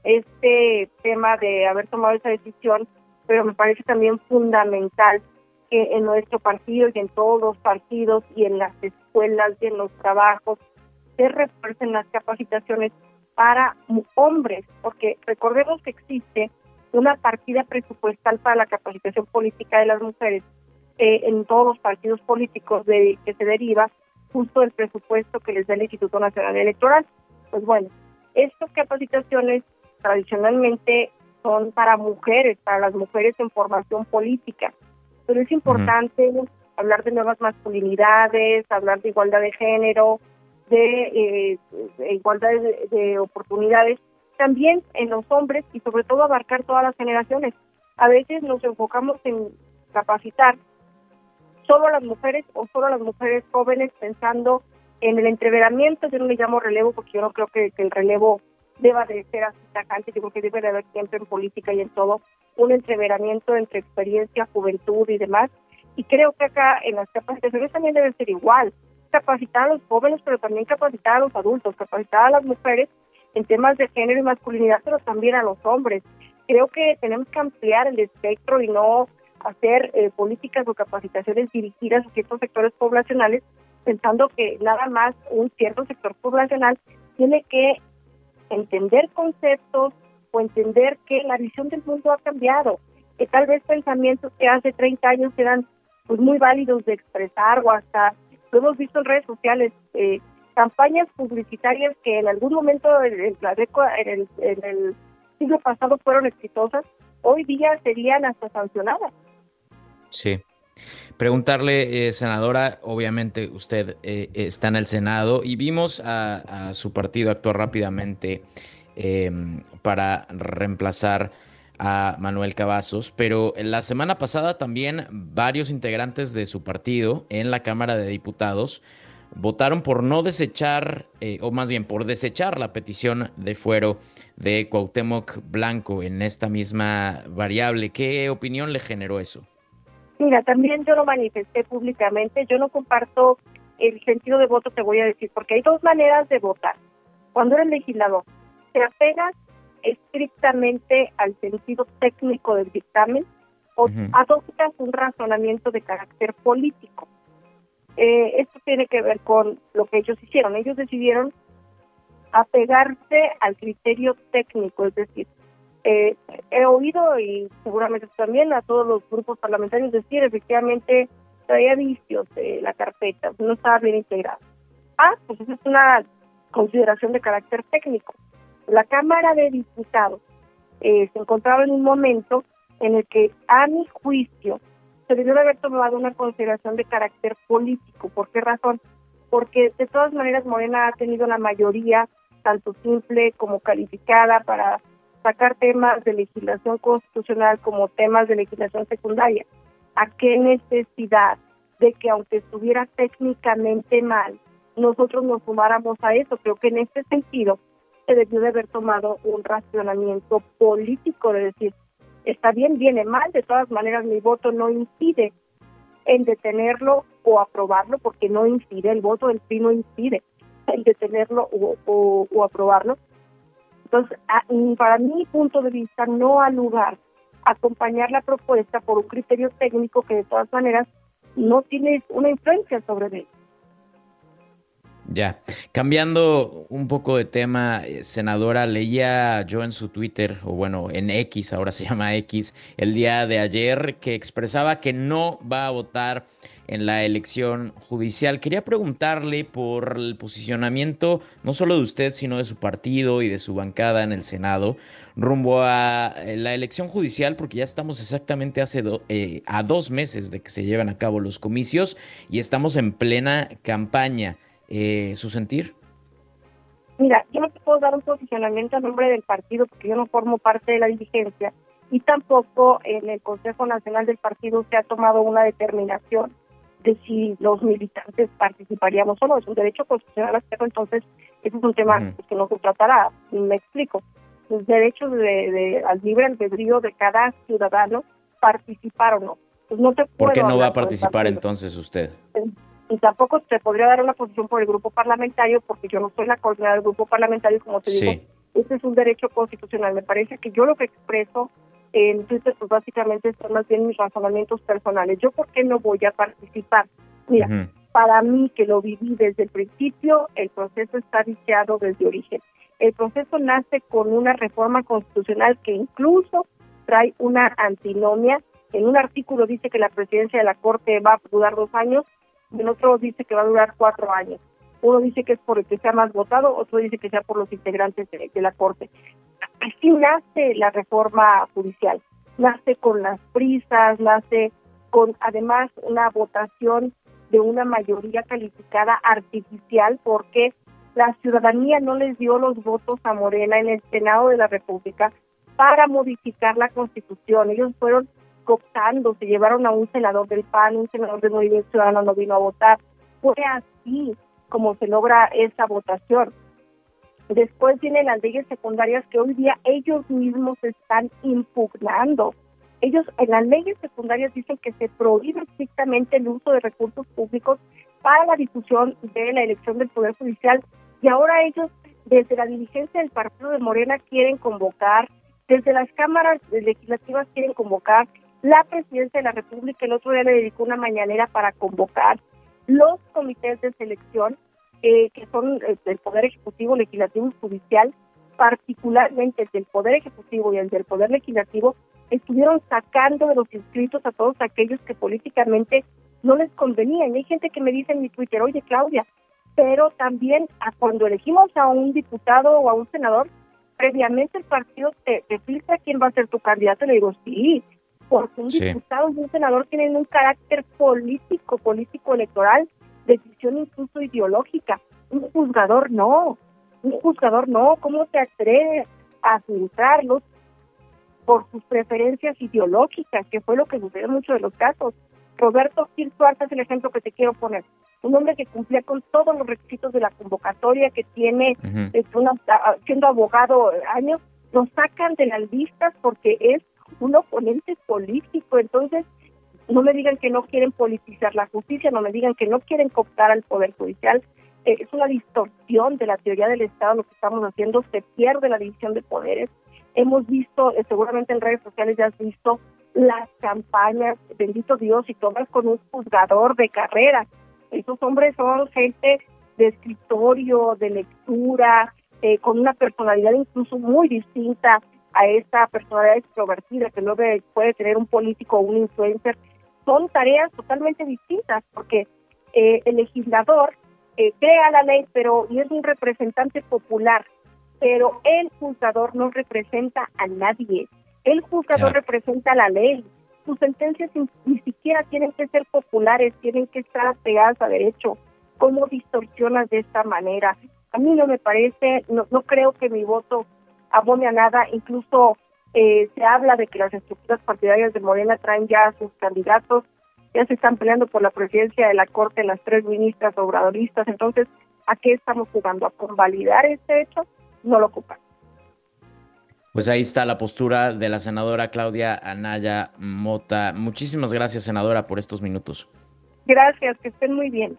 este tema de haber tomado esa decisión, pero me parece también fundamental que en nuestro partido y en todos los partidos y en las escuelas y en los trabajos se refuercen las capacitaciones para hombres, porque recordemos que existe una partida presupuestal para la capacitación política de las mujeres eh, en todos los partidos políticos de, que se deriva justo del presupuesto que les da el Instituto Nacional Electoral. Pues bueno, estas capacitaciones tradicionalmente son para mujeres, para las mujeres en formación política, pero es importante uh-huh. hablar de nuevas masculinidades, hablar de igualdad de género, de, eh, de igualdad de, de oportunidades, también en los hombres y sobre todo abarcar todas las generaciones. A veces nos enfocamos en capacitar solo a las mujeres o solo a las mujeres jóvenes pensando en el entreveramiento. Yo no le llamo relevo porque yo no creo que, que el relevo deba de ser así tajante. Yo creo que debe de haber siempre en política y en todo un entreveramiento entre experiencia, juventud y demás. Y creo que acá en las capacitaciones también debe ser igual. Capacitar a los jóvenes, pero también capacitar a los adultos, capacitar a las mujeres en temas de género y masculinidad, pero también a los hombres. Creo que tenemos que ampliar el espectro y no hacer eh, políticas o capacitaciones dirigidas a ciertos sectores poblacionales, pensando que nada más un cierto sector poblacional tiene que entender conceptos o entender que la visión del mundo ha cambiado, que tal vez pensamientos que hace treinta años eran pues muy válidos de expresar o hasta lo hemos visto en redes sociales, eh, campañas publicitarias que en algún momento en, en, la década, en, el, en el siglo pasado fueron exitosas, hoy día serían hasta sancionadas. Sí. Preguntarle, eh, senadora, obviamente usted eh, está en el Senado y vimos a, a su partido actuar rápidamente eh, para reemplazar a Manuel Cavazos, pero la semana pasada también varios integrantes de su partido en la Cámara de Diputados votaron por no desechar, eh, o más bien por desechar la petición de fuero de Cuauhtémoc Blanco en esta misma variable. ¿Qué opinión le generó eso? Mira, también yo lo manifesté públicamente, yo no comparto el sentido de voto, te voy a decir, porque hay dos maneras de votar. Cuando eres legislador, te apegas estrictamente al sentido técnico del dictamen o uh-huh. adoptas un razonamiento de carácter político. Eh, esto tiene que ver con lo que ellos hicieron. Ellos decidieron apegarse al criterio técnico, es decir, eh, he oído y seguramente también a todos los grupos parlamentarios decir efectivamente traía vicios de la carpeta, no estaba bien integrado. Ah, pues esa es una consideración de carácter técnico. La Cámara de Diputados eh, se encontraba en un momento en el que, a mi juicio, se debió de haber tomado una consideración de carácter político. ¿Por qué razón? Porque de todas maneras Morena ha tenido la mayoría, tanto simple como calificada, para sacar temas de legislación constitucional como temas de legislación secundaria. ¿A qué necesidad de que, aunque estuviera técnicamente mal, nosotros nos sumáramos a eso? Creo que en este sentido se debió de haber tomado un racionamiento político, de decir, está bien, viene mal, de todas maneras mi voto no incide en detenerlo o aprobarlo, porque no incide, el voto del P R I no incide en detenerlo o, o, o aprobarlo. Entonces, a, para mi punto de vista, no ha lugar acompañar la propuesta por un criterio técnico que de todas maneras no tiene una influencia sobre él. Ya, cambiando un poco de tema, eh, senadora, leía yo en su Twitter, o bueno, en X, ahora se llama X, el día de ayer, que expresaba que no va a votar en la elección judicial. Quería preguntarle por el posicionamiento, no solo de usted, sino de su partido y de su bancada en el Senado, rumbo a la elección judicial, porque ya estamos exactamente hace do, eh, a dos meses de que se lleven a cabo los comicios y estamos en plena campaña. Eh, ¿Su sentir? Mira, yo no te puedo dar un posicionamiento a nombre del partido porque yo no formo parte de la dirigencia y tampoco en el Consejo Nacional del Partido se ha tomado una determinación de si los militantes participaríamos o no. Es un derecho constitucional hacerlo, entonces ese es un tema uh-huh. que no se tratará. Me explico. Los derechos de, de, al libre albedrío de cada ciudadano participar o no. Pues no te puedo ¿Por qué no va a participar entonces usted? Y tampoco se podría dar una posición por el grupo parlamentario porque yo no soy la coordinadora del grupo parlamentario, como te sí. digo, este es un derecho constitucional. Me parece que yo lo que expreso en Twitter pues básicamente son más bien mis razonamientos personales. ¿Yo por qué no voy a participar? Mira, uh-huh. para mí que lo viví desde el principio, el proceso está viciado desde origen. El proceso nace con una reforma constitucional que incluso trae una antinomia. En un artículo dice que la presidencia de la Corte va a durar dos años, el otro dice que va a durar cuatro años. Uno dice que es por el que sea más votado, otro dice que sea por los integrantes de, de la Corte. Así nace la reforma judicial. Nace con las prisas, nace con además una votación de una mayoría calificada artificial porque la ciudadanía no les dio los votos a Morena en el Senado de la República para modificar la Constitución. Ellos fueron cooptando, se llevaron a un senador del P A N, un senador del Movimiento Ciudadano no vino a votar. Fue así como se logra esa votación. Después vienen las leyes secundarias que hoy día ellos mismos están impugnando. Ellos en las leyes secundarias dicen que se prohíbe estrictamente el uso de recursos públicos para la difusión de la elección del Poder Judicial y ahora ellos desde la dirigencia del partido de Morena quieren convocar, desde las cámaras legislativas quieren convocar, la presidencia de la República el otro día le dedicó una mañanera para convocar los comités de selección eh, que son eh, del Poder Ejecutivo, Legislativo y Judicial, particularmente el del Poder Ejecutivo y el del Poder Legislativo, estuvieron sacando de los inscritos a todos aquellos que políticamente no les convenían. Y hay gente que me dice en mi Twitter, oye Claudia, pero también a cuando elegimos a un diputado o a un senador, previamente el partido te, te filtra quién va a ser tu candidato. Le digo, sí, porque un sí. diputado y un senador tienen un carácter político, político electoral, decisión incluso ideológica. Un juzgador no, un juzgador no. ¿Cómo se atreve a filtrarlos por sus preferencias ideológicas? Que fue lo que sucedió en muchos de los casos. Roberto Gil Suárez es el ejemplo que te quiero poner. Un hombre que cumplía con todos los requisitos de la convocatoria, que tiene, uh-huh. es una, siendo abogado años, lo sacan de las listas porque es un oponente político. Entonces, no me digan que no quieren politizar la justicia, no me digan que no quieren cooptar al Poder Judicial. Eh, es una distorsión de la teoría del Estado lo que estamos haciendo, se pierde la división de poderes. Hemos visto, eh, seguramente en redes sociales ya has visto las campañas, bendito Dios, y todas con un juzgador de carrera. Esos hombres son gente de escritorio, de lectura, eh, con una personalidad incluso muy distinta a esta personalidad extrovertida que luego puede tener un político o un influencer. Son tareas totalmente distintas porque eh, el legislador eh, crea la ley, pero y es un representante popular, pero el juzgador no representa a nadie. El juzgador Claro. representa la ley. Sus sentencias ni, ni siquiera tienen que ser populares, tienen que estar apegadas a derecho. ¿Cómo distorsionas de esta manera? A mí no me parece, no, no creo que mi voto abone a nada. Incluso eh, se habla de que las estructuras partidarias de Morena traen ya a sus candidatos, ya se están peleando por la presidencia de la Corte las tres ministras obradoristas. Entonces, ¿a qué estamos jugando? ¿A convalidar este hecho? No lo ocupan. Pues ahí está la postura de la senadora Claudia Anaya Mota. Muchísimas gracias, senadora, por estos minutos. Gracias, que estén muy bien.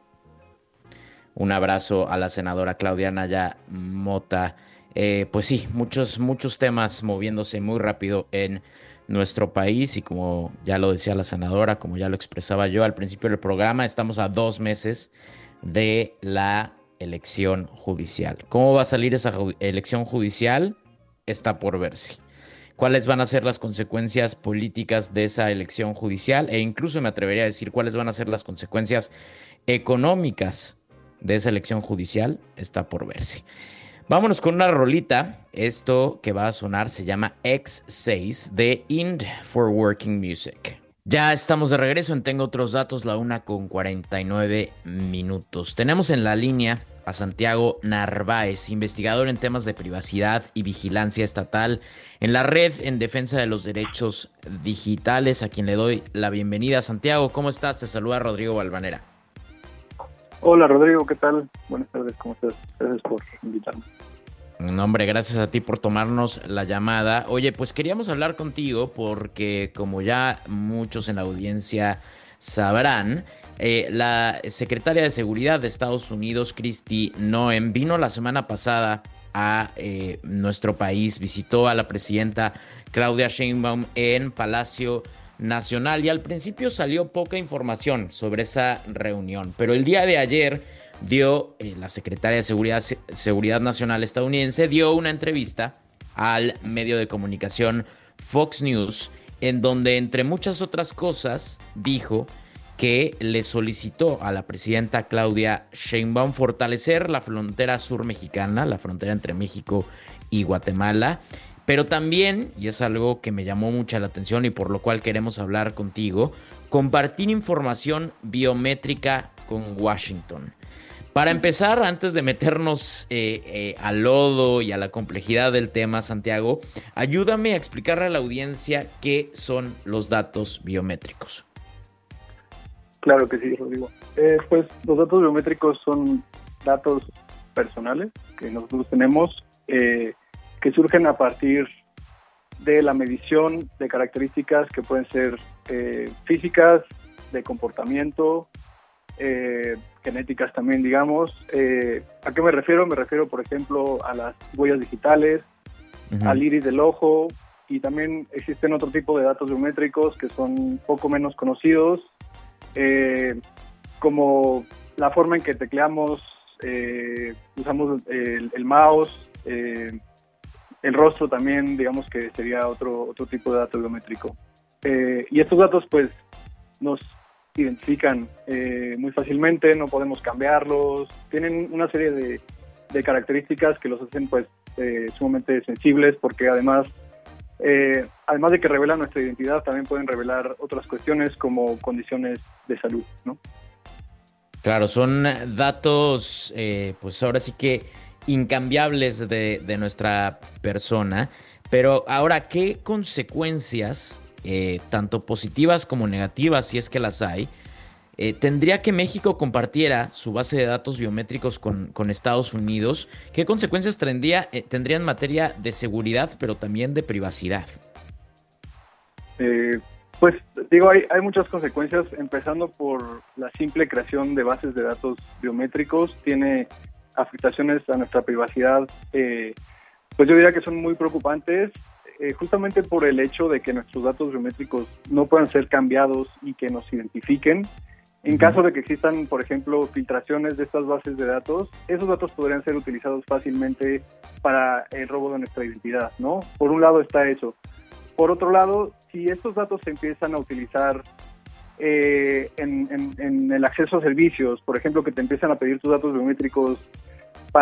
Un abrazo a la senadora Claudia Anaya Mota. Eh, pues sí, muchos, muchos temas moviéndose muy rápido en nuestro país y como ya lo decía la senadora, como ya lo expresaba yo al principio del programa, estamos a dos meses de la elección judicial. ¿Cómo va a salir esa ju- elección judicial? Está por verse. ¿Cuáles van a ser las consecuencias políticas de esa elección judicial? E incluso me atrevería a decir cuáles van a ser las consecuencias económicas de esa elección judicial. Está por verse. Vámonos con una rolita. Esto que va a sonar se llama X seis de Ind for Working Music. Ya estamos de regreso en Tengo Otros Datos, la una con cuarenta y nueve minutos. Tenemos en la línea a Santiago Narváez, investigador en temas de privacidad y vigilancia estatal en la Red en Defensa de los Derechos Digitales, a quien le doy la bienvenida. Santiago, ¿cómo estás? Te saluda Rodrigo Balvanera. Hola Rodrigo, ¿qué tal? Buenas tardes, ¿cómo estás? Gracias por invitarme. No, hombre, gracias a ti por tomarnos la llamada. Oye, pues queríamos hablar contigo porque, como ya muchos en la audiencia sabrán, eh, la secretaria de Seguridad de Estados Unidos, Kristi Noem, vino la semana pasada a eh, nuestro país, visitó a la presidenta Claudia Sheinbaum en Palacio Nacional y al principio salió poca información sobre esa reunión, pero el día de ayer dio eh, la secretaria de Seguridad, Seguridad Nacional estadounidense dio una entrevista al medio de comunicación Fox News, en donde entre muchas otras cosas dijo que le solicitó a la presidenta Claudia Sheinbaum fortalecer la frontera sur mexicana, la frontera entre México y Guatemala, pero también, y es algo que me llamó mucha la atención y por lo cual queremos hablar contigo, compartir información biométrica con Washington. Para empezar, antes de meternos eh, eh, al lodo y a la complejidad del tema, Santiago, ayúdame a explicarle a la audiencia qué son los datos biométricos. Claro que sí, Rodrigo. Eh, pues los datos biométricos son datos personales que nosotros tenemos, eh, que surgen a partir de la medición de características que pueden ser eh, físicas, de comportamiento, eh, genéticas también, digamos. Eh, ¿A qué me refiero? Me refiero, por ejemplo, a las huellas digitales, uh-huh. al iris del ojo, y también existen otro tipo de datos biométricos que son poco menos conocidos, eh, como la forma en que tecleamos, eh, usamos el, el mouse, eh, el rostro también, digamos que sería otro, otro tipo de dato biométrico. Eh, y estos datos, pues, nos identifican eh, muy fácilmente, no podemos cambiarlos, tienen una serie de, de características que los hacen pues eh, sumamente sensibles, porque además eh, además de que revelan nuestra identidad, también pueden revelar otras cuestiones como condiciones de salud, ¿no? Claro, son datos eh, pues ahora sí que incambiables de, de nuestra persona, pero ahora, ¿qué consecuencias Eh, tanto positivas como negativas, si es que las hay, eh, tendría que México compartiera su base de datos biométricos con, con Estados Unidos? ¿Qué consecuencias tendría, eh, tendría en materia de seguridad, pero también de privacidad? Eh, pues digo, hay, hay muchas consecuencias, empezando por la simple creación de bases de datos biométricos. Tiene afectaciones a nuestra privacidad, eh, pues yo diría que son muy preocupantes. Eh, justamente por el hecho de que nuestros datos biométricos no puedan ser cambiados y que nos identifiquen. En uh-huh. caso de que existan, por ejemplo, filtraciones de estas bases de datos, esos datos podrían ser utilizados fácilmente para el robo de nuestra identidad, ¿no? Por un lado está eso. Por otro lado, si estos datos se empiezan a utilizar eh, en, en, en el acceso a servicios, por ejemplo, que te empiezan a pedir tus datos biométricos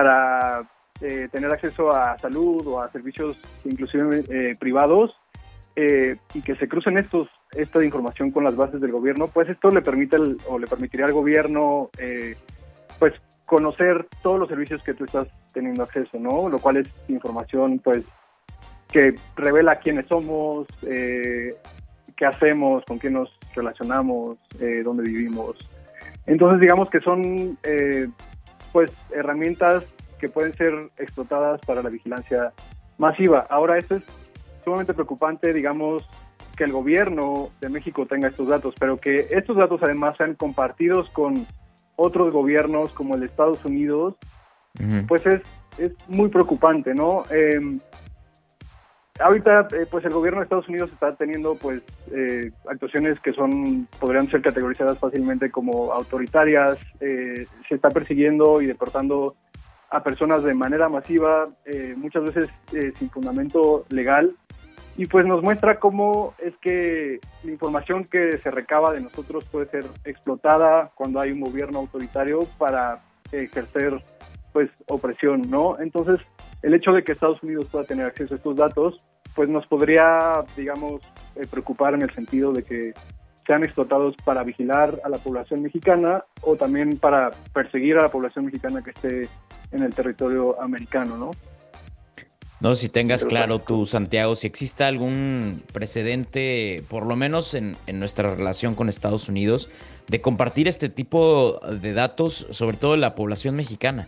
para Eh, tener acceso a salud o a servicios inclusive eh, privados, eh, y que se crucen estos esta información con las bases del gobierno, pues esto le permite el, o le permitiría al gobierno eh, pues conocer todos los servicios que tú estás teniendo acceso, ¿no? Lo cual es información pues que revela quiénes somos, eh, qué hacemos, con quién nos relacionamos, eh, dónde vivimos. Entonces digamos que son eh, pues herramientas que pueden ser explotadas para la vigilancia masiva. Ahora, esto es sumamente preocupante, digamos, que el gobierno de México tenga estos datos, pero que estos datos además sean compartidos con otros gobiernos como el de Estados Unidos, uh-huh. pues es, es muy preocupante, ¿no? Eh, ahorita, eh, pues el gobierno de Estados Unidos está teniendo, pues, eh, actuaciones que son, podrían ser categorizadas fácilmente como autoritarias, eh, se está persiguiendo y deportando a personas de manera masiva, eh, muchas veces eh, sin fundamento legal, y pues nos muestra cómo es que la información que se recaba de nosotros puede ser explotada cuando hay un gobierno autoritario para ejercer pues opresión, ¿no? Entonces, el hecho de que Estados Unidos pueda tener acceso a estos datos, pues nos podría, digamos, eh, preocupar en el sentido de que sean explotados para vigilar a la población mexicana o también para perseguir a la población mexicana que esté en el territorio americano, ¿no? No sé si tengas claro tú, Santiago, si existe algún precedente, por lo menos en, en nuestra relación con Estados Unidos, de compartir este tipo de datos, sobre todo de la población mexicana.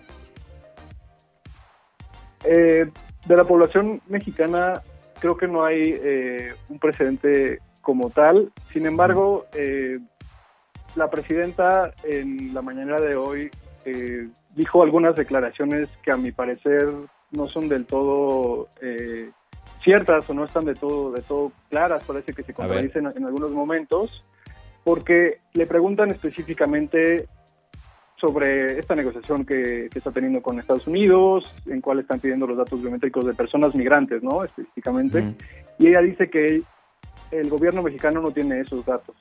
Eh, de la población mexicana creo que no hay eh, un precedente como tal. Sin embargo, eh, la presidenta en la mañana de hoy eh, dijo algunas declaraciones que a mi parecer no son del todo eh, ciertas o no están de todo de todo claras, parece que se contradicen en algunos momentos, porque le preguntan específicamente sobre esta negociación que, que está teniendo con Estados Unidos, en cuál están pidiendo los datos biométricos de personas migrantes, ¿no? Específicamente, mm. y ella dice que el gobierno mexicano no tiene esos datos.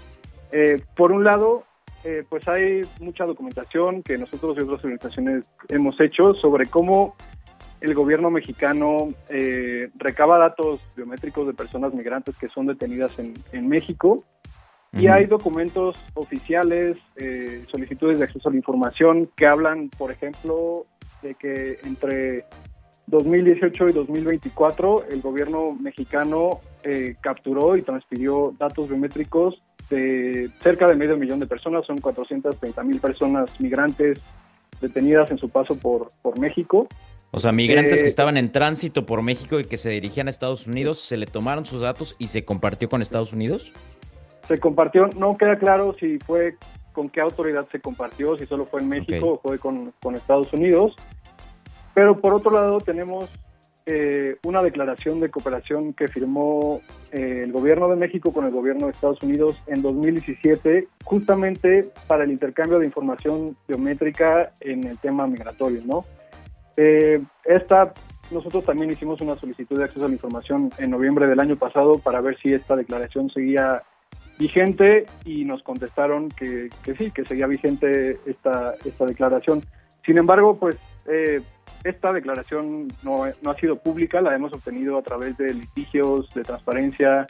Eh, por un lado, eh, pues hay mucha documentación que nosotros y otras organizaciones hemos hecho sobre cómo el gobierno mexicano eh, recaba datos biométricos de personas migrantes que son detenidas en, en México, uh-huh. y hay documentos oficiales, eh, solicitudes de acceso a la información que hablan, por ejemplo, de que entre dos mil dieciocho y dos mil veinticuatro el gobierno mexicano eh, capturó y transfirió datos biométricos de cerca de medio millón de personas, son cuatrocientas treinta mil personas migrantes detenidas en su paso por, por México. O sea, migrantes eh, que estaban en tránsito por México y que se dirigían a Estados Unidos, ¿se le tomaron sus datos y se compartió con Estados Unidos? Se compartió, no queda claro si fue con qué autoridad se compartió, si solo fue en México okay. o fue con, con Estados Unidos. Pero por otro lado tenemos eh, una declaración de cooperación que firmó eh, el gobierno de México con el gobierno de Estados Unidos en dos mil diecisiete, justamente para el intercambio de información biométrica en el tema migratorio, ¿no? Eh, esta, nosotros también hicimos una solicitud de acceso a la información en noviembre del año pasado para ver si esta declaración seguía vigente y nos contestaron que, que sí, que seguía vigente esta, esta declaración. Sin embargo, pues eh, esta declaración no, no ha sido pública, la hemos obtenido a través de litigios, de transparencia,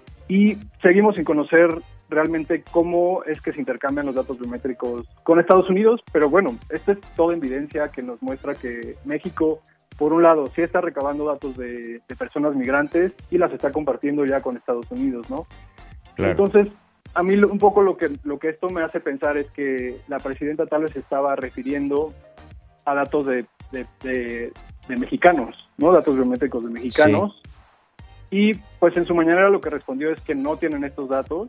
y seguimos sin conocer realmente cómo es que se intercambian los datos biométricos con Estados Unidos, pero bueno, esto es toda evidencia que nos muestra que México, por un lado, sí está recabando datos de, de personas migrantes y las está compartiendo ya con Estados Unidos, ¿no? Claro. Entonces, a mí un poco lo que, lo que esto me hace pensar es que la presidenta tal vez estaba refiriendo a datos de, de, de, de mexicanos, ¿no? Datos biométricos de mexicanos. Sí. Y pues en su mañanera lo que respondió es que no tienen estos datos.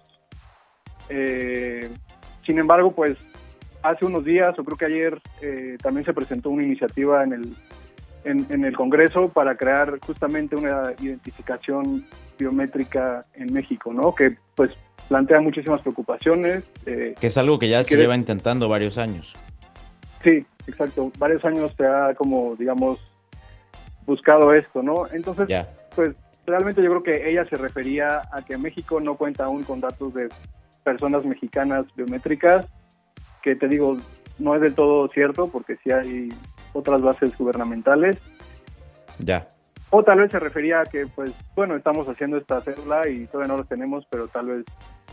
Eh, sin embargo, pues hace unos días, o creo que ayer, eh, también se presentó una iniciativa en el, en, en el Congreso para crear justamente una identificación biométrica en México, ¿no? Que pues plantea muchísimas preocupaciones. Eh, que es algo que ya se quiere... lleva intentando varios años. Sí, exacto. Varios años se ha como, digamos, buscado esto, ¿no? Entonces, yeah. pues realmente yo creo que ella se refería a que México no cuenta aún con datos de personas mexicanas biométricas, que te digo, no es del todo cierto, porque sí hay otras bases gubernamentales. Ya. O tal vez se refería a que, pues, bueno, estamos haciendo esta cédula y todavía no lo tenemos, pero tal vez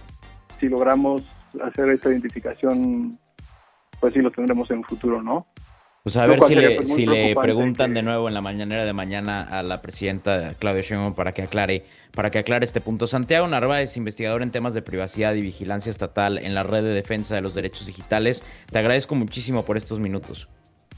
si logramos hacer esta identificación, pues sí lo tendremos en un futuro, ¿no? Pues a ver si sería, le, pues, si le preguntan que... de nuevo en la mañanera de mañana a la presidenta Claudia Sheinbaum para que aclare, para que aclare este punto. Santiago Narváez, investigador en temas de privacidad y vigilancia estatal en la Red de Defensa de los Derechos Digitales. Te agradezco muchísimo por estos minutos.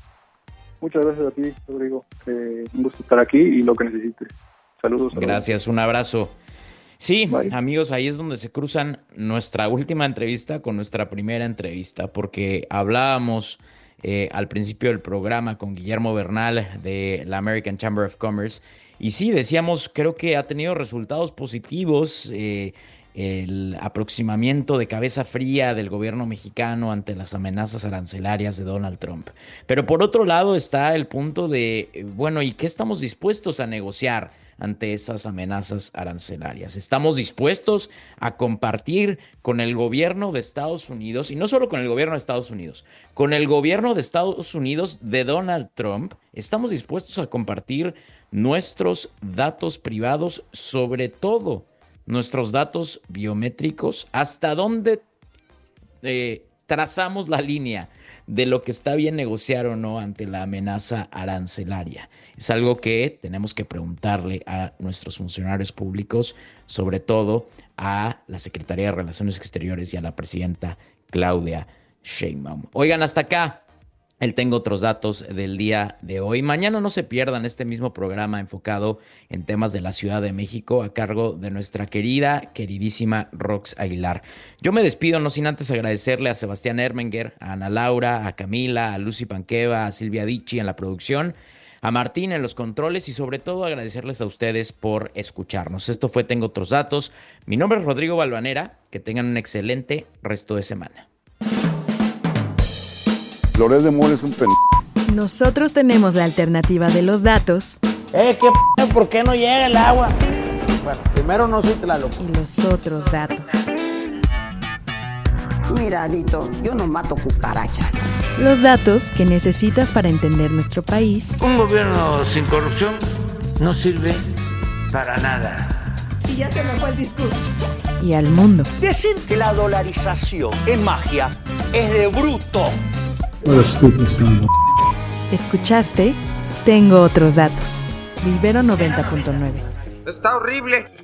Muchas gracias a ti, Rodrigo. Eh, un gusto estar aquí y lo que necesites. Saludos. saludos. Gracias, un abrazo. Sí, Bye. Amigos, ahí es donde se cruzan nuestra última entrevista con nuestra primera entrevista, porque hablábamos eh, al principio del programa con Guillermo Bernal de la American Chamber of Commerce, y sí, decíamos, creo que ha tenido resultados positivos eh, el aproximamiento de cabeza fría del gobierno mexicano ante las amenazas arancelarias de Donald Trump. Pero por otro lado está el punto de, bueno, ¿y qué estamos dispuestos a negociar ante esas amenazas arancelarias? ¿Estamos dispuestos a compartir con el gobierno de Estados Unidos, y no solo con el gobierno de Estados Unidos, con el gobierno de Estados Unidos de Donald Trump? ¿Estamos dispuestos a compartir nuestros datos privados, sobre todo nuestros datos biométricos? ¿Hasta dónde eh, trazamos la línea de lo que está bien negociar o no ante la amenaza arancelaria? Es algo que tenemos que preguntarle a nuestros funcionarios públicos, sobre todo a la Secretaría de Relaciones Exteriores y a la presidenta Claudia Sheinbaum. Oigan, hasta acá el Tengo Otros Datos del día de hoy. Mañana no se pierdan este mismo programa enfocado en temas de la Ciudad de México a cargo de nuestra querida, queridísima Rox Aguilar. Yo me despido, no sin antes agradecerle a Sebastián Ermenger, a Ana Laura, a Camila, a Lucy Panqueva, a Silvia Dichi en la producción, a Martín en los controles y sobre todo agradecerles a ustedes por escucharnos. Esto fue Tengo Otros Datos. Mi nombre es Rodrigo Balvanera. Que tengan un excelente resto de semana. Loret de Mola es un pen... Nosotros tenemos la alternativa de los datos. Eh, ¿qué p***? ¿Por qué no llega el agua? Bueno, primero no soy Tlaloc. Y los otros datos. Mira, Alito, yo no mato cucarachas. Los datos que necesitas para entender nuestro país. Un gobierno sin corrupción no sirve para nada. Y ya se me fue el discurso. Y al mundo. Decir que la dolarización es magia es de bruto. Escuchaste Tengo Otros Datos. Ibero noventa punto nueve. Está horrible.